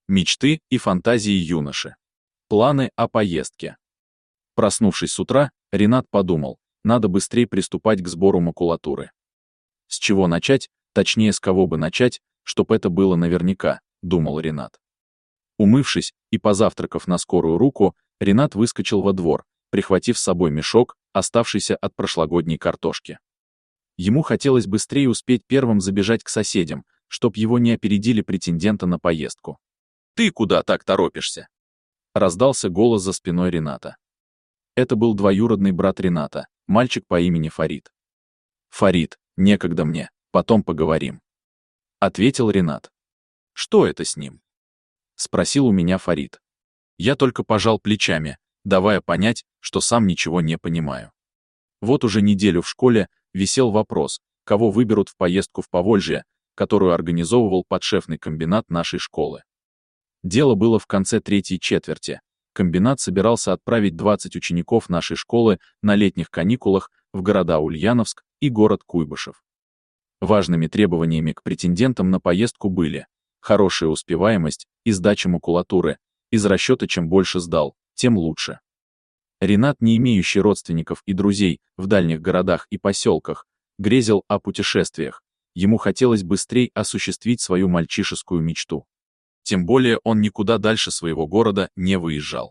Мечты и фантазии юноши. Планы о поездке. Проснувшись с утра, Ренат подумал, надо быстрее приступать к сбору макулатуры. С чего начать, точнее с кого бы начать, чтоб это было наверняка, думал Ренат. Умывшись и позавтракав на скорую руку, Ренат выскочил во двор, прихватив с собой мешок, оставшийся от прошлогодней картошки. Ему хотелось быстрее успеть первым забежать к соседям, чтоб его не опередили претендента на поездку. «Ты куда так торопишься?» Раздался голос за спиной Рената. Это был двоюродный брат Рената, мальчик по имени Фарид. «Фарид, некогда мне, потом поговорим», — ответил Ренат. «Что это с ним?» — спросил у меня Фарид. Я только пожал плечами, давая понять, что сам ничего не понимаю. Вот уже неделю в школе висел вопрос, кого выберут в поездку в Повольжье, которую организовывал подшефный комбинат нашей школы. Дело было в конце третьей четверти. Комбинат собирался отправить 20 учеников нашей школы на летних каникулах в города Ульяновск и город Куйбышев. Важными требованиями к претендентам на поездку были хорошая успеваемость и сдача макулатуры, из расчета чем больше сдал, тем лучше. Ренат, не имеющий родственников и друзей в дальних городах и поселках, грезил о путешествиях. Ему хотелось быстрее осуществить свою мальчишескую мечту. Тем более он никуда дальше своего города не выезжал.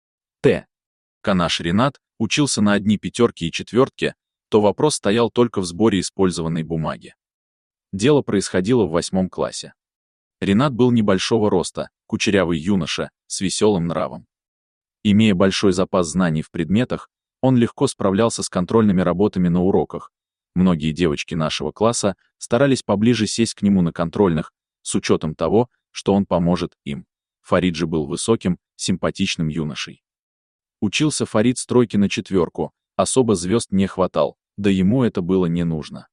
Наш Ренат учился на одни пятерки и четвертки, то вопрос стоял только в сборе использованной бумаги. Дело происходило в 8 классе. Ренат был небольшого роста, кучерявый юноша, с веселым нравом. Имея большой запас знаний в предметах, он легко справлялся с контрольными работами на уроках. Многие девочки нашего класса старались поближе сесть к нему на контрольных, с учетом того, что он поможет им. Фарид же был высоким, симпатичным юношей. Учился Фарид с тройки на четверку, особо звезд не хватал, да ему это было не нужно.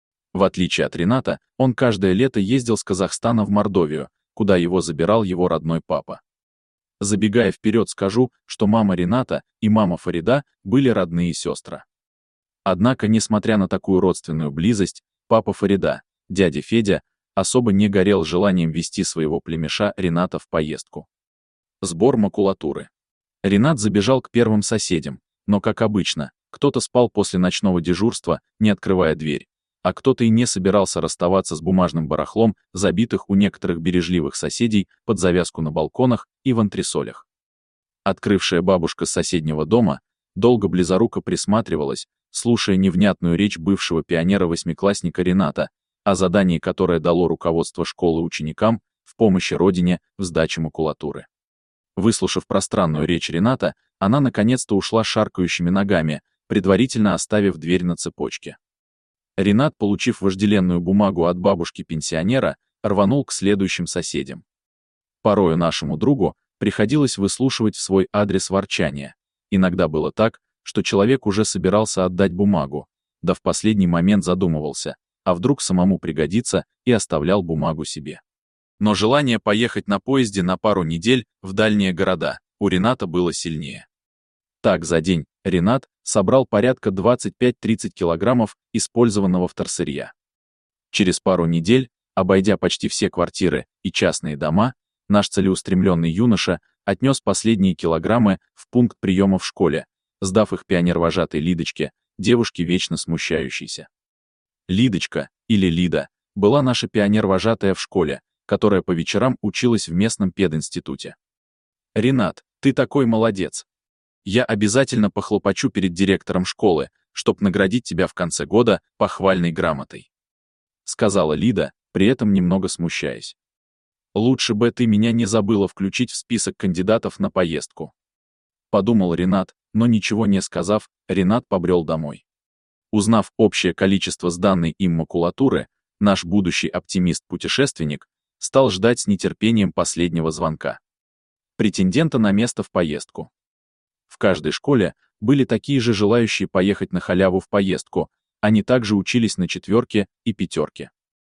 В отличие от Рената, он каждое лето ездил с Казахстана в Мордовию, куда его забирал его родной папа. Забегая вперед, скажу, что мама Рената и мама Фарида были родные сестры. Однако, несмотря на такую родственную близость, папа Фарида, дядя Федя, особо не горел желанием вести своего племеша Рената в поездку. Сбор макулатуры. Ренат забежал к первым соседям, но, как обычно, кто-то спал после ночного дежурства, не открывая дверь, а кто-то и не собирался расставаться с бумажным барахлом, забитых у некоторых бережливых соседей под завязку на балконах и в антресолях. Открывшая бабушка с соседнего дома долго близоруко присматривалась, слушая невнятную речь бывшего пионера-восьмиклассника Рената, о задании, которое дало руководство школы ученикам в помощи родине в сдаче макулатуры. Выслушав пространную речь Рената, она наконец-то ушла шаркающими ногами, предварительно оставив дверь на цепочке. Ренат, получив вожделенную бумагу от бабушки-пенсионера, рванул к следующим соседям. Порою нашему другу приходилось выслушивать в свой адрес ворчание. Иногда было так, что человек уже собирался отдать бумагу, да в последний момент задумывался, а вдруг самому пригодится, и оставлял бумагу себе. Но желание поехать на поезде на пару недель в дальние города у Рената было сильнее. Так за день Ренат собрал порядка 25-30 килограммов использованного вторсырья. Через пару недель, обойдя почти все квартиры и частные дома, наш целеустремленный юноша отнес последние килограммы в пункт приема в школе, сдав их пионер-вожатой Лидочке, девушке вечно смущающейся. Лидочка, или Лида, была наша пионер-вожатая в школе, которая по вечерам училась в местном пединституте. «Ренат, ты такой молодец. Я обязательно похлопочу перед директором школы, чтоб наградить тебя в конце года похвальной грамотой», — сказала Лида, при этом немного смущаясь. «Лучше бы ты меня не забыла включить в список кандидатов на поездку», — подумал Ренат, но ничего не сказав, Ренат побрел домой. Узнав общее количество сданной им макулатуры, наш будущий оптимист-путешественник стал ждать с нетерпением последнего звонка. Претендента на место в поездку. В каждой школе были такие же желающие поехать на халяву в поездку, они также учились на четверке и пятерке.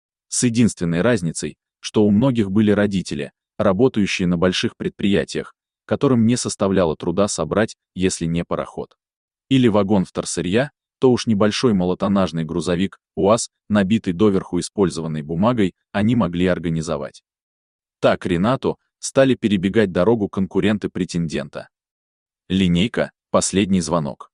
С единственной разницей, что у многих были родители, работающие на больших предприятиях, которым не составляло труда собрать, если не пароход, или вагон вторсырья, то уж небольшой малотоннажный грузовик УАЗ, набитый доверху использованной бумагой, они могли организовать. Так Ренату стали перебегать дорогу конкуренты претендента. Линейка, последний звонок.